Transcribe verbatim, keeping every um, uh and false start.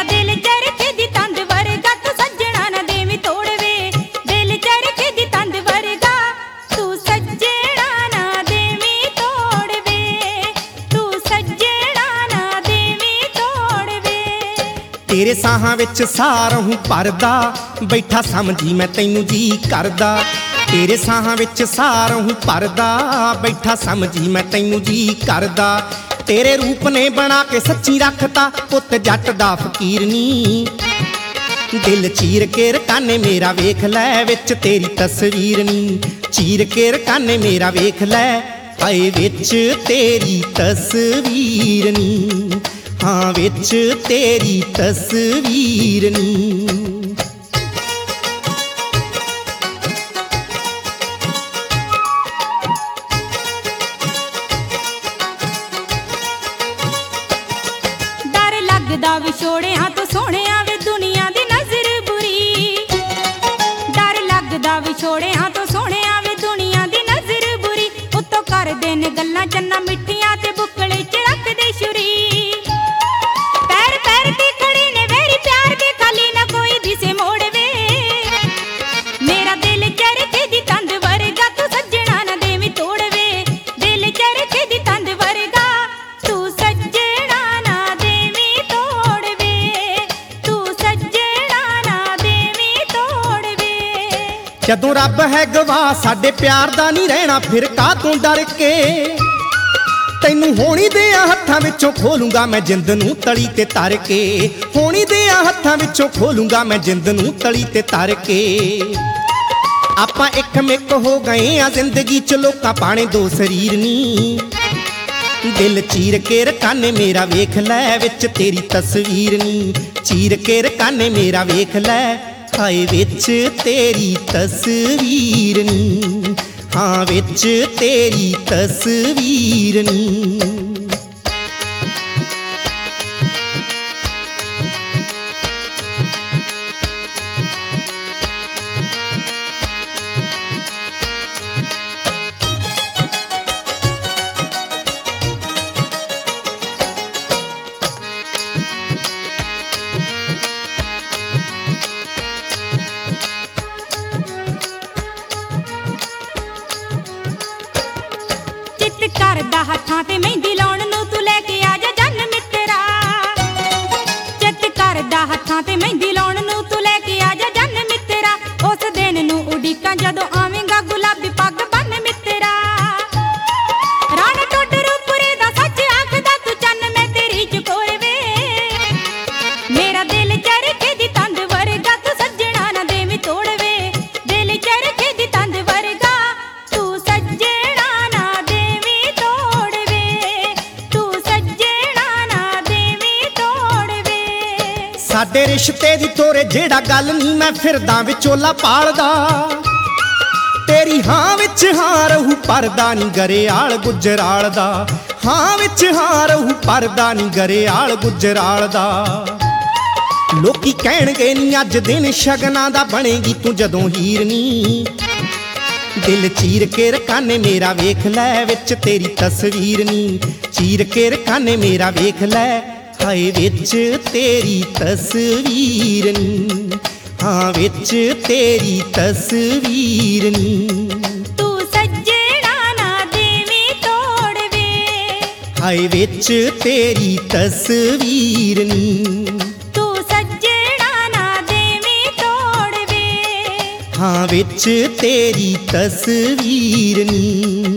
मेरा दिल चरखे दी तंद वर्गा तू सज्जणा ना देवी तोड़ वे। दिल चरखे दी तंद वर्गा तू सज्जणा ना देवी तोड़ वे। तू सज्जणा ना देवी तोड़ वे। तेरे साहां विच साह रहूं भरदा बैठा समझी मैं तैनू जी करदा। तेरे साहां विच साह रहूं भरदा बैठा समझी मैं तैनू जी करदा। तेरे रूप ने बना के सच्ची रखता पुत जट दा फकीर नी। दिल चीर के रकाने मेरा वेख लै विच तेरी तस्वीर नी। चीर के रकाने मेरा वेख लै हाय विच तेरी तस्वीर नी। हाँ विच तेरी तस्वीर नी। लगदा विछोड़िया तो सोहणिया वे दुनिया दी नजर बुरी। डर लगदा विछोड़िया तो सोहणिया वे दुनिया दी नजर बुरी। उत्तों करदे ने गल्लां चन्ना मिठियां ते बुकले च रखदे छुरी। पैर पैर ते खड़े ने वेरी प्यार दे खाली ना कोई दिसे मोड़ वे। मेरा दिल चरखे दी तंद वर्गा तू सज्जणा ना देवी तोड़ वे। दिल चरखे दी तंद वर्गा तू सज्जणा ना देवी तोड़ वे। तू सज्जणा ना देवी तोड़ वे। जदों रब है गवाह साडे प्यार दा नहीं रहना फिर काह तों डर के। तैनू होनी देआं हत्थां विचों खोलूंगा मैं जिंद नूं तली ते तर के। होनी देआं हत्थां विचों खोलूंगा मैं जिंद नूं तली ते तर के। आपां इक मिक हो गए आ जिंदगी च लोकां पाणे दो शरीर नी। दिल चीर के रकाने मेरा वेख लै विच तेरी तस्वीर नी। चीर के रकाने मेरा वेख लै हाय विच तेरी तस्वीर नी। हाँ विच तेरी तस्वीर नी। चित करदा हत्थां ते मेहंदी लाउण नूं तू लैके आ जा जन मित्तरा। चित करदा हत्थां ते मेहंदी लाउण नूं तू लैके आ जा जन मित्तरा। उस दिन नूं उडीकां जदों आवेंगा गुलाबी पग बन मित्तरा। रण टुट रूपुरे दा सच आखदा तू चन्न मैं तेरी चकोर वे। मेरा दिल चरखे दी तंद वर्गा तू सज्जणा ना देवी तोड़ वे। दिल चरखे दी तंद वर्गा तू सज्जणा ना देवी तोड़ वे। तू सज्जणा ना देवी तोड़ वे। साडे रिश्ते दी तोरे जेड़ा गल नी मैं फिरदा विचोला पालदा। तेरी हाँ विच हाँ रहू परदा नी गरेआल गुजराल दा। हाँ विच हाँ रहू परदा नी गरेआल गुजराल दा। लोकी कहणगे नी अज दिन शगना दा बनेगी तू जदों हीर नी। दिल चीर के रकाने मेरा वेख लै विच तेरी तस्वीर नी। चीर के रकाने मेरा वेख लै हाय विच तेरी तस्वीर नी। हाँ विच तेरी तस्वीर नी। तू सज्जणा ना देवी तोड़ वे। हाय विच तेरी तस्वीर नी। तू सज्जणा ना देवी तोड़ वे। हाँ विच तेरी तस्वीर नी।